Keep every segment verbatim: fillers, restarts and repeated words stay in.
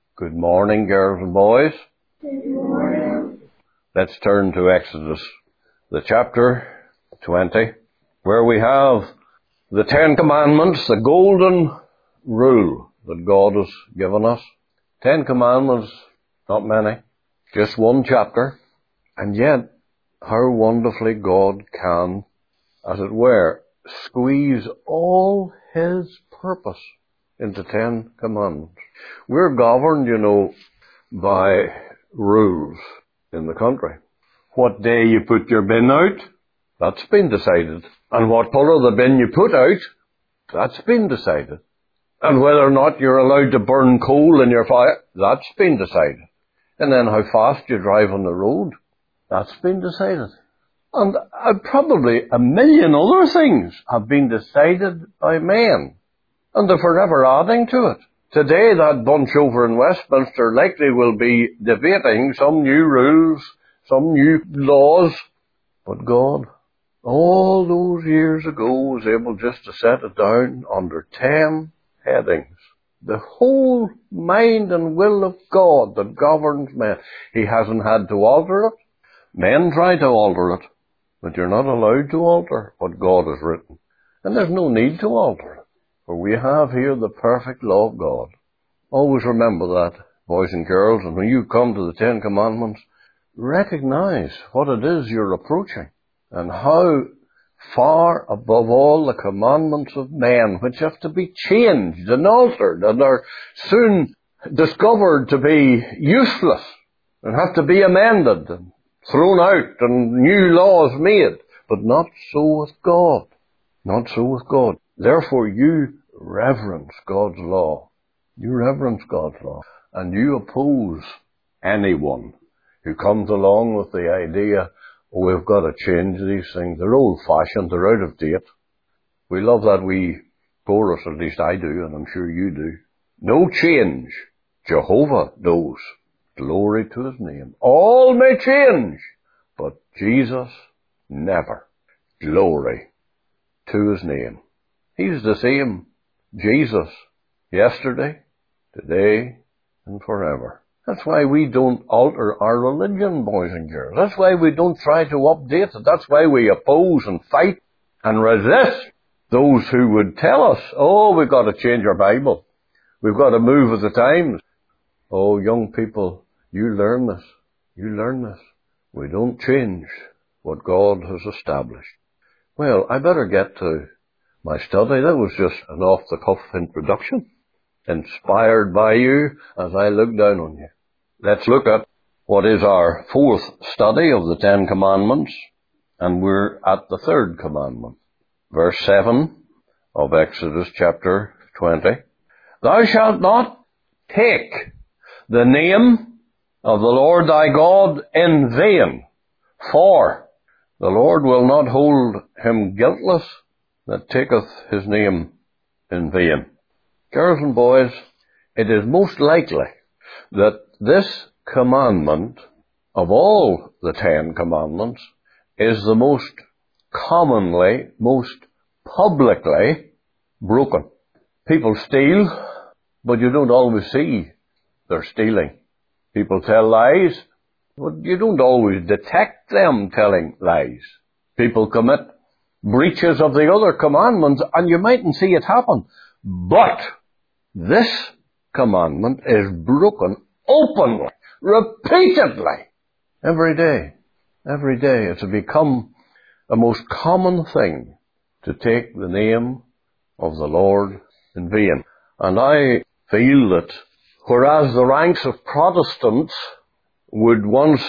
Good morning, girls and boys. Good morning. Let's turn to Exodus, the chapter twenty, where we have the Ten Commandments, the golden rule that God has given us. Ten Commandments, not many, just one chapter, and yet how wonderfully God can, as it were, squeeze all His purpose into Ten Commandments. We're governed, you know, by rules in the country. What day you put your bin out, that's been decided. And what colour the bin you put out, that's been decided. And whether or not you're allowed to burn coal in your fire, that's been decided. And then how fast you drive on the road, that's been decided. And uh, probably a million other things have been decided by men. And they're forever adding to it. Today, that bunch over in Westminster likely will be debating some new rules, some new laws. But God, all those years ago, was able just to set it down under ten headings. The whole mind and will of God that governs men. He hasn't had to alter it. Men try to alter it, but you're not allowed to alter what God has written. And there's no need to alter it. For we have here the perfect law of God. Always remember that, boys and girls, and when you come to the Ten Commandments, recognize what it is you're approaching and how far above all the commandments of men, which have to be changed and altered and are soon discovered to be useless and have to be amended and thrown out and new laws made. But not so with God. Not so with God. Therefore you reverence God's law. You reverence God's law. And you oppose anyone who comes along with the idea, oh, we've got to change these things. They're old-fashioned. They're out of date. We love that wee chorus, at least I do, and I'm sure you do. No change. Jehovah knows. Glory to His name. All may change, but Jesus never. Glory to His name. He's the same Jesus yesterday, today, and forever. That's why we don't alter our religion, boys and girls. That's why we don't try to update it. That's why we oppose and fight and resist those who would tell us, oh, we've got to change our Bible. We've got to move with the times. Oh, young people, you learn this. You learn this. We don't change what God has established. Well, I better get to my study. That was just an off-the-cuff introduction, inspired by you as I look down on you. Let's look at what is our fourth study of the Ten Commandments, and we're at the third commandment. Verse seven of Exodus chapter twenty. Thou shalt not take the name of the Lord thy God in vain, for the Lord will not hold him guiltless that taketh his name in vain. Girls and boys, it is most likely that this commandment of all the Ten Commandments is the most commonly, most publicly broken. People steal, but you don't always see they're stealing. People tell lies, but you don't always detect them telling lies. People commit breaches of the other commandments, and you mightn't see it happen. But this commandment is broken openly, repeatedly, every day. Every day. It's become a most common thing to take the name of the Lord in vain. And I feel that whereas the ranks of Protestants would once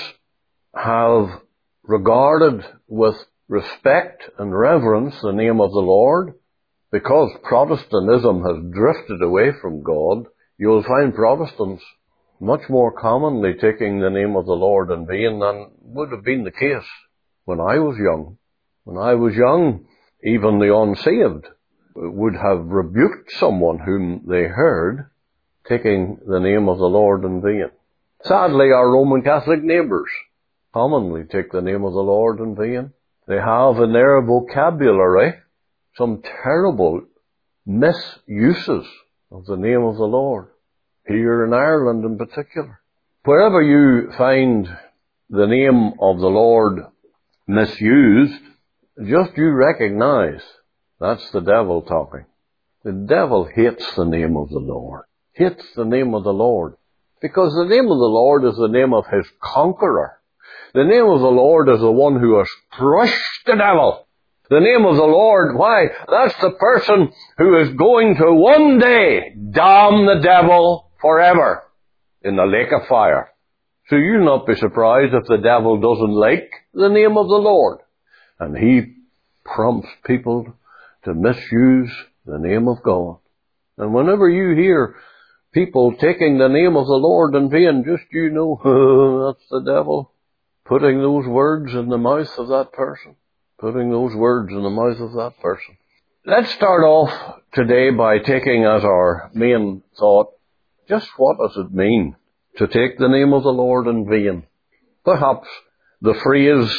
have regarded with respect and reverence the name of the Lord, because Protestantism has drifted away from God, you'll find Protestants much more commonly taking the name of the Lord in vain than would have been the case when I was young. When I was young, even the unsaved would have rebuked someone whom they heard taking the name of the Lord in vain. Sadly, our Roman Catholic neighbours commonly take the name of the Lord in vain. They have in their vocabulary some terrible misuses of the name of the Lord. here in Ireland in particular. Wherever you find the name of the Lord misused, just you recognize that's the devil talking. The devil hates the name of the Lord. Hates the name of the Lord. Because the name of the Lord is the name of his conqueror. The name of the Lord is the one who has crushed the devil. The name of the Lord, why? That's the person who is going to one day damn the devil forever in the lake of fire. So you'll not be surprised if the devil doesn't like the name of the Lord. And he prompts people to misuse the name of God. And whenever you hear people taking the name of the Lord in vain, just you know, oh, that's the devil putting those words in the mouth of that person. Putting those words in the mouth of that person. Let's start off today by taking as our main thought, just what does it mean to take the name of the Lord in vain? Perhaps the phrase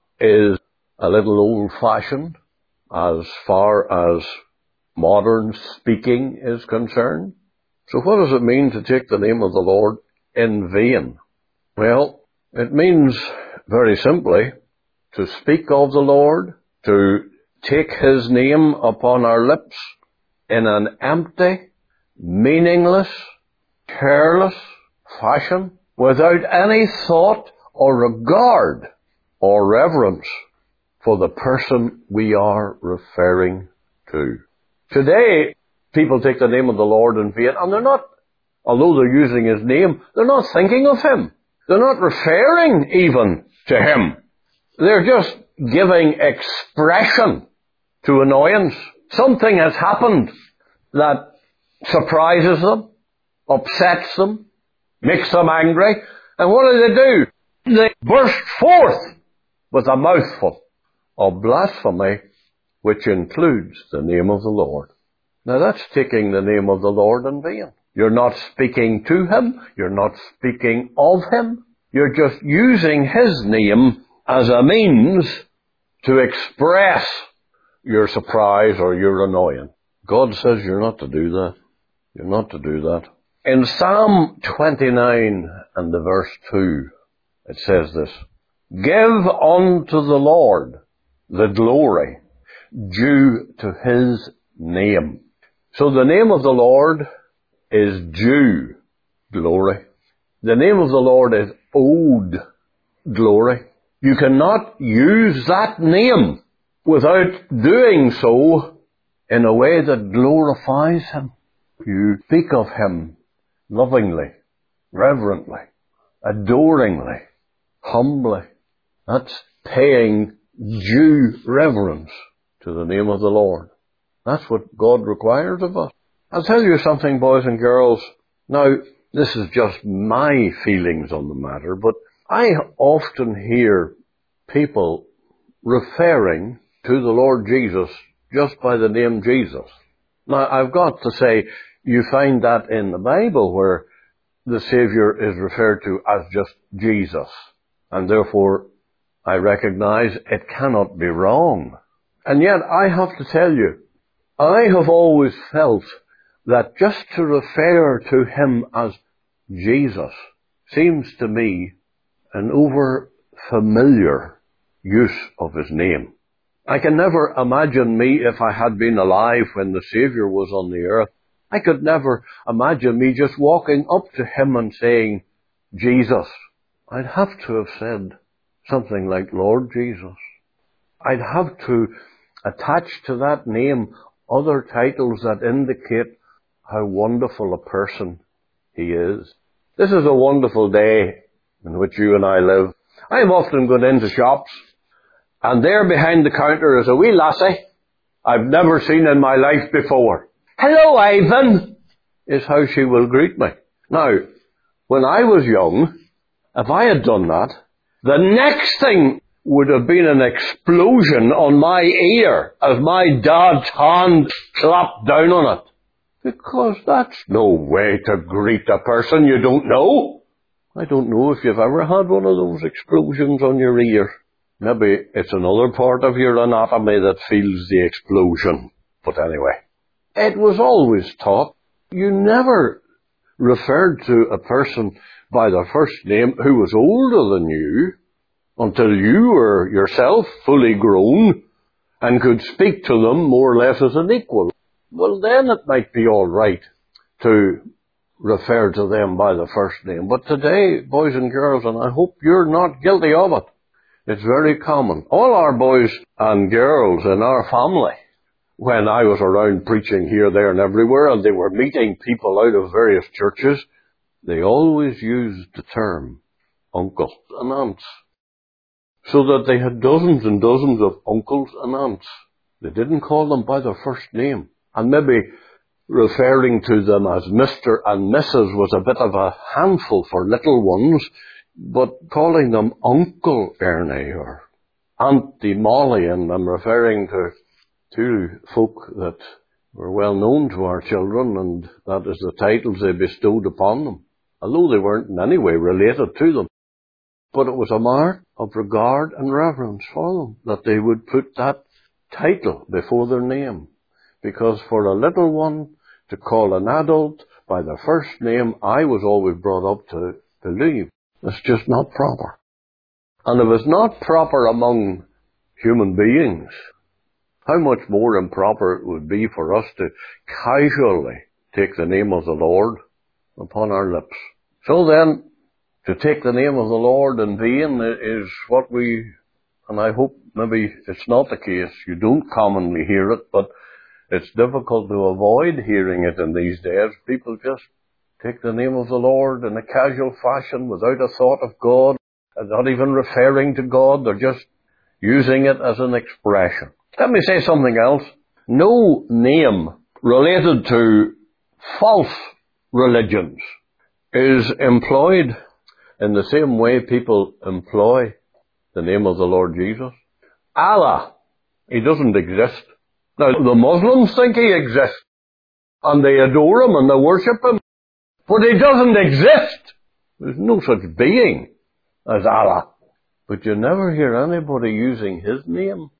is a little old-fashioned as far as modern speaking is concerned. So what does it mean to take the name of the Lord in vain? Well, it means very simply to speak of the Lord, to take his name upon our lips in an empty, meaningless, careless fashion, without any thought or regard or reverence for the person we are referring to. Today, people take the name of the Lord in vain, and they're not, although they're using his name, they're not thinking of him. They're not referring even to him. They're just giving expression to annoyance. Something has happened that surprises them, upsets them, makes them angry. And what do they do? They burst forth with a mouthful of blasphemy, which includes the name of the Lord. Now that's taking the name of the Lord in vain. You're not speaking to him. You're not speaking of him. You're just using his name as a means to express your surprise or your annoyance. God says you're not to do that. You're not to do that. In Psalm twenty-nine and the verse two, it says this, "Give unto the Lord the glory due to his name." So the name of the Lord is due glory. The name of the Lord is owed glory. You cannot use that name without doing so in a way that glorifies him. You speak of him lovingly, reverently, adoringly, humbly. That's paying due reverence to the name of the Lord. That's what God requires of us. I'll tell you something, boys and girls. Now, this is just my feelings on the matter, but I often hear people referring to the Lord Jesus just by the name Jesus. Now, I've got to say, you find that in the Bible where the Savior is referred to as just Jesus. And therefore, I recognize it cannot be wrong. And yet, I have to tell you, I have always felt that just to refer to him as Jesus seems to me an over familiar use of his name. I can never imagine me, if I had been alive when the Savior was on the earth, I could never imagine me just walking up to him and saying, Jesus. I'd have to have said something like Lord Jesus. I'd have to attach to that name other titles that indicate how wonderful a person he is. This is a wonderful day in which you and I live. I'm often going into shops, and there behind the counter is a wee lassie I've never seen in my life before. Hello, Ivan, is how she will greet me. Now, when I was young, if I had done that, the next thing would have been an explosion on my ear as my dad's hand clapped down on it. Because that's no way to greet a person you don't know. I don't know if you've ever had one of those explosions on your ear. Maybe it's another part of your anatomy that feels the explosion. But anyway, it was always taught you never referred to a person by their first name who was older than you until you were yourself fully grown and could speak to them more or less as an equal, well, then it might be all right to refer to them by the first name. But today, boys and girls, and I hope you're not guilty of it, it's very common. All our boys and girls in our family, when I was around preaching here, there and everywhere, and they were meeting people out of various churches, they always used the term uncle and aunts. So that they had dozens and dozens of uncles and aunts. They didn't call them by their first name. And maybe referring to them as Mister and Missus was a bit of a handful for little ones, but calling them Uncle Ernie or Auntie Molly, and I'm referring to two folk that were well known to our children, and that is the titles they bestowed upon them, although they weren't in any way related to them. But it was a mark of regard and reverence for them that they would put that title before their name. Because for a little one to call an adult by their first name, I was always brought up to believe, that's just not proper. And if it's not proper among human beings, how much more improper it would be for us to casually take the name of the Lord upon our lips. So then, to take the name of the Lord in vain is what we, and I hope maybe it's not the case, you don't commonly hear it, but it's difficult to avoid hearing it in these days. People just take the name of the Lord in a casual fashion without a thought of God, and not even referring to God. They're just using it as an expression. Let me say something else. No name related to false religions is employed in the same way people employ the name of the Lord Jesus. Allah, He doesn't exist. Now, the Muslims think He exists, and they adore Him and they worship Him, but He doesn't exist. There's no such being as Allah. But you never hear anybody using His name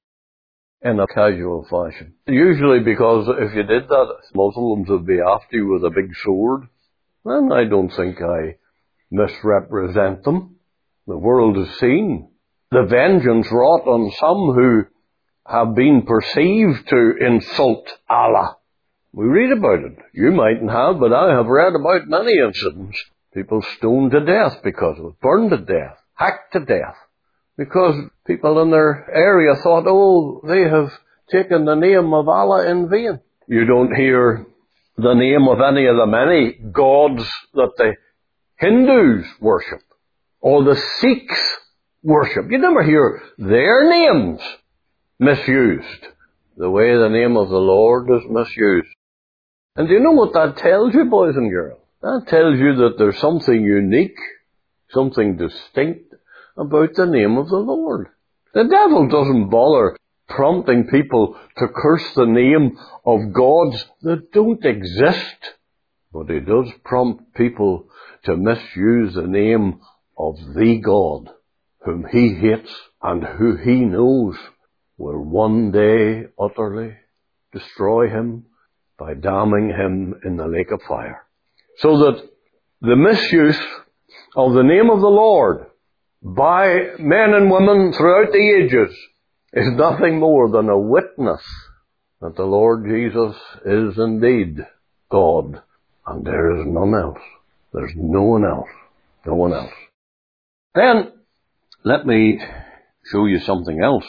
in a casual fashion. Usually because if you did that, Muslims would be after you with a big sword. And I don't think I misrepresent them. The world has seen the vengeance wrought on some who have been perceived to insult Allah. We read about it. You mightn't have, but I have read about many incidents. People stoned to death because of it, burned to death, hacked to death, because people in their area thought, oh, they have taken the name of Allah in vain. You don't hear the name of any of the many gods that the Hindus worship, or the Sikhs worship. You never hear their names misused the way the name of the Lord is misused. And do you know what that tells you, boys and girls? That tells you that there's something unique, something distinct about the name of the Lord. The devil doesn't bother prompting people to curse the name of gods that don't exist, but he does prompt people to misuse the name of the God whom he hates and who he knows will one day utterly destroy him by damning him in the lake of fire. So that the misuse of the name of the Lord by men and women throughout the ages is nothing more than a witness that the Lord Jesus is indeed God, and there is none else. There's no one else. No one else. Then, let me show you something else.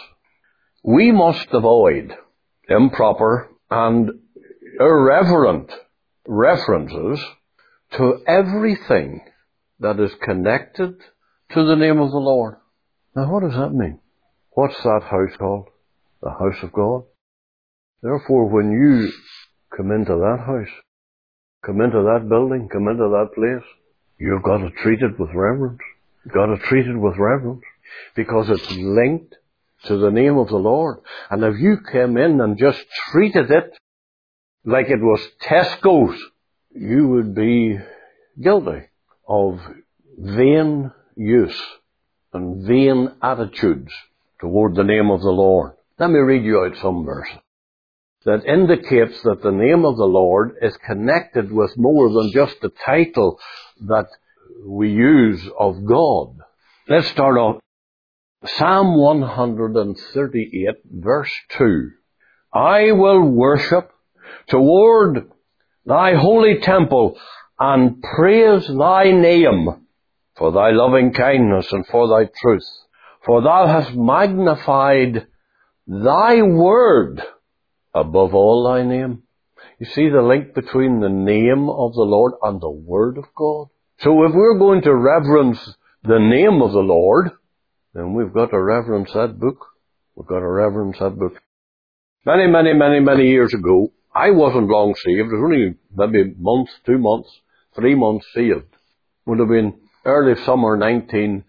We must avoid improper and irreverent references to everything that is connected to the name of the Lord. Now, what does that mean? What's that house called? The house of God. Therefore, when you come into that house, come into that building, come into that place, you've got to treat it with reverence. You've got to treat it with reverence because it's linked to the name of the Lord. And if you came in and just treated it like it was Tesco's, you would be guilty of vain use and vain attitudes toward the name of the Lord. Let me read you out some verses. that indicates that the name of the Lord is connected with more than just the title that we use of God. Let's start off. Psalm one thirty-eight, verse two. I will worship toward thy holy temple and praise thy name for thy loving kindness and for thy truth. For thou hast magnified thy word above all thy name. You see the link between the name of the Lord and the word of God? So if we're going to reverence the name of the Lord, then we've got to reverence that book. We've got to reverence that book. Many, many, many, many years ago, I wasn't long saved. It was only maybe a month, two months, three months saved. Would have been early summer nineteen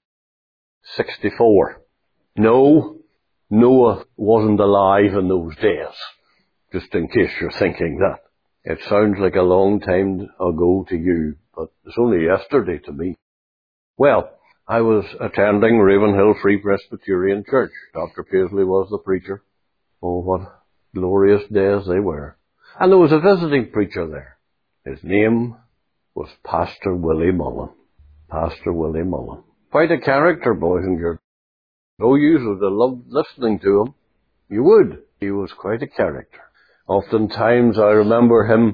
sixty-four. No, Noah wasn't alive in those days. Just in case you're thinking that. It sounds like a long time ago to you, but it's only yesterday to me. Well, I was attending Ravenhill Free Presbyterian Church. Doctor Paisley was the preacher. Oh, what glorious days they were. And there was a visiting preacher there. His name was Pastor Willie Mullen. Pastor Willie Mullen. Quite a character, boys and girls. Oh, you would have loved listening to him. You would. He was quite a character. Oftentimes I remember him,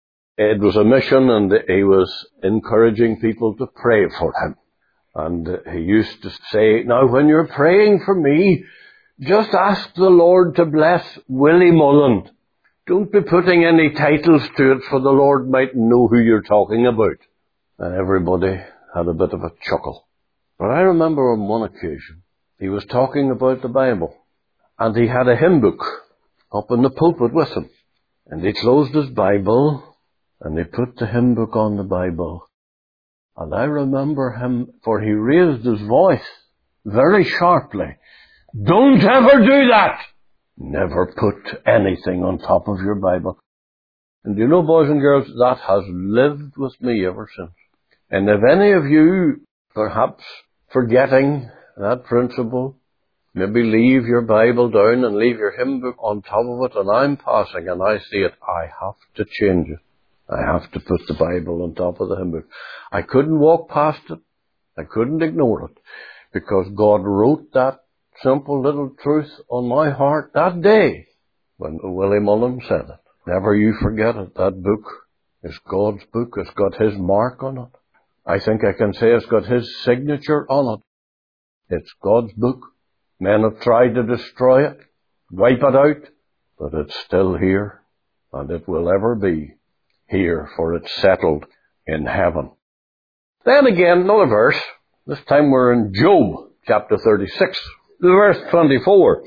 it was a mission and he was encouraging people to pray for him. And he used to say, now when you're praying for me, just ask the Lord to bless Willie Mullen. Don't be putting any titles to it, for the Lord might know who you're talking about. And everybody had a bit of a chuckle. But I remember on one occasion, he was talking about the Bible. And he had a hymn book up in the pulpit with him. And he closed his Bible, and he put the hymn book on the Bible. And I remember him, for he raised his voice very sharply. Don't ever do that! Never put anything on top of your Bible. And you know, boys and girls, that has lived with me ever since. And if any of you, perhaps forgetting that principle, maybe leave your Bible down and leave your hymn book on top of it, and I'm passing and I see it, I have to change it. I have to put the Bible on top of the hymn book. I couldn't walk past it. I couldn't ignore it. Because God wrote that simple little truth on my heart that day when Willie Mullen said it. Never you forget it. That book is God's book. It's got His mark on it. I think I can say it's got His signature on it. It's God's book. Men have tried to destroy it, wipe it out, but it's still here, and it will ever be here, for it's settled in heaven. Then again, another verse. This time we're in Job, chapter thirty-six, verse twenty-four.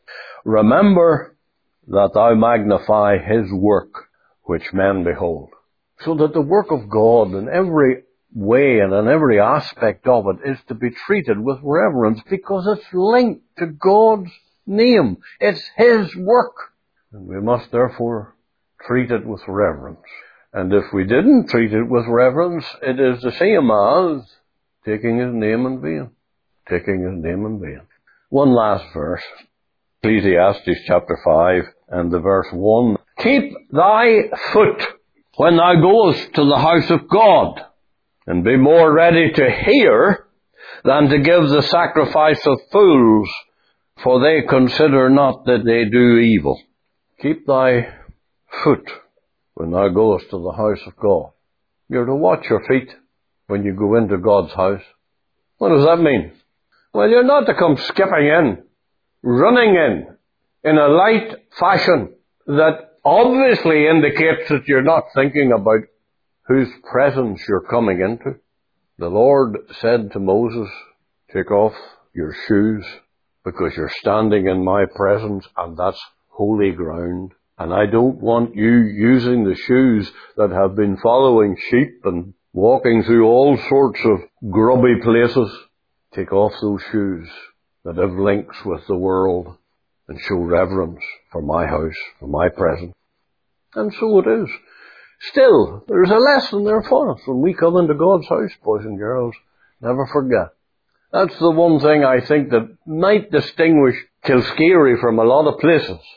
Remember that thou magnify His work, which men behold. So that the work of God in every way and in every aspect of it is to be treated with reverence, because it's linked to God's name. It's His work. And we must therefore treat it with reverence. And if we didn't treat it with reverence, it is the same as taking His name in vain. Taking His name in vain. One last verse. Ecclesiastes chapter five and the verse one. Keep thy foot when thou goest to the house of God, and be more ready to hear than to give the sacrifice of fools, for they consider not that they do evil. Keep thy foot when thou goest to the house of God. You're to watch your feet when you go into God's house. What does that mean? Well, you're not to come skipping in, running in, in a light fashion that obviously indicates that you're not thinking about whose presence you're coming into. The Lord said to Moses, take off your shoes, because you're standing in my presence, and that's holy ground. And I don't want you using the shoes that have been following sheep and walking through all sorts of grubby places. Take off those shoes that have links with the world and show reverence for my house, for my presence. And so it is. Still, there's a lesson there for us when we come into God's house, boys and girls. Never forget. That's the one thing I think that might distinguish Kilscary from a lot of places.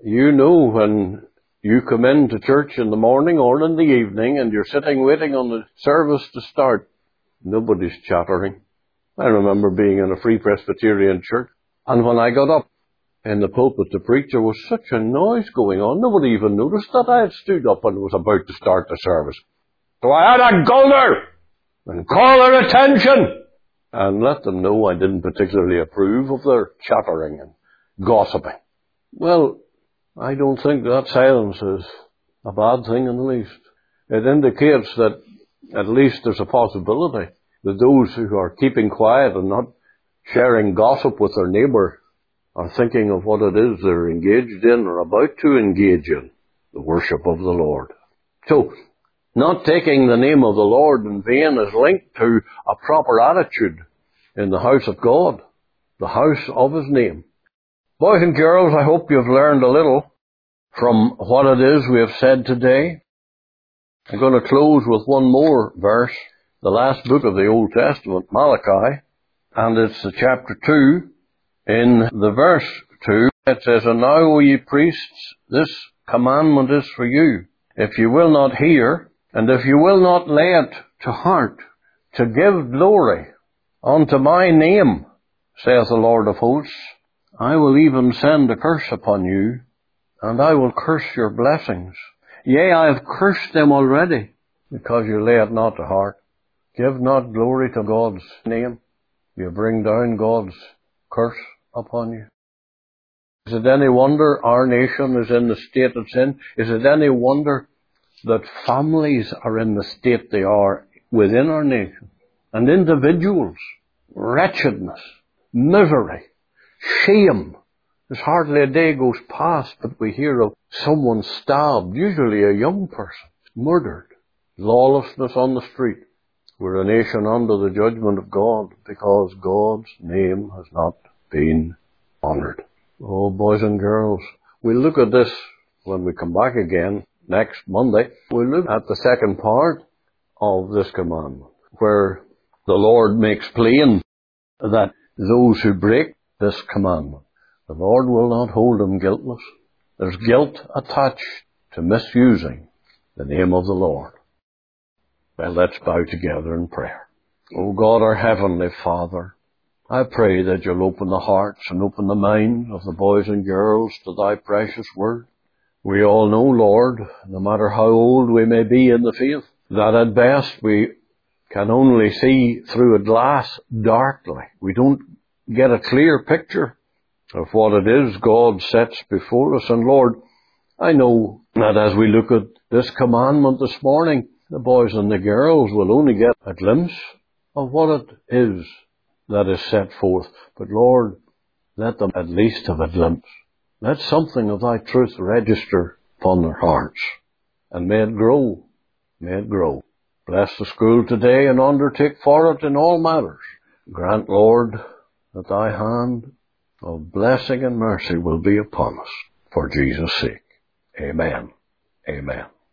You know when you come into church in the morning or in the evening and you're sitting waiting on the service to start, nobody's chattering. I remember being in a Free Presbyterian church, and when I got up in the pulpit to preach, there was such a noise going on. Nobody even noticed that I had stood up and was about to start the service. So I had to go there and call their attention and let them know I didn't particularly approve of their chattering and gossiping. Well, I don't think that silence is a bad thing in the least. It indicates that at least there's a possibility that those who are keeping quiet and not sharing gossip with their neighbour are thinking of what it is they're engaged in or about to engage in, the worship of the Lord. So, not taking the name of the Lord in vain is linked to a proper attitude in the house of God, the house of His name. Boys and girls, I hope you've learned a little from what it is we have said today. I'm going to close with one more verse, the last book of the Old Testament, Malachi, and it's the chapter two. In the verse two, it says, "And now, O ye priests, this commandment is for you, if you will not hear, and if you will not lay it to heart, to give glory unto my name, saith the Lord of hosts, I will even send a curse upon you, and I will curse your blessings. Yea, I have cursed them already, because you lay it not to heart. Give not glory to God's name. You bring down God's curse upon you." Is it any wonder our nation is in the state it's in? Is it any wonder that families are in the state they are within our nation? And individuals, wretchedness, misery, shame. There's hardly a day goes past but we hear of someone stabbed, usually a young person, murdered. Lawlessness on the street. We're a nation under the judgment of God because God's name has not been honoured. Oh, boys and girls, we'll look at this when we come back again next Monday. We'll look at the second part of this commandment, where the Lord makes plain that those who break this commandment, the Lord will not hold them guiltless. There's guilt attached to misusing the name of the Lord. Well, let's bow together in prayer. O God, our Heavenly Father, I pray that you'll open the hearts and open the minds of the boys and girls to thy precious word. We all know, Lord, no matter how old we may be in the faith, that at best we can only see through a glass darkly. We don't get a clear picture of what it is God sets before us. And Lord, I know that as we look at this commandment this morning, the boys and the girls will only get a glimpse of what it is that is set forth. But Lord, let them at least have a glimpse. Let something of thy truth register upon their hearts. And may it grow, may it grow. Bless the school today and undertake for it in all matters. Grant, Lord, that thy hand of blessing and mercy will be upon us. For Jesus' sake. Amen. Amen.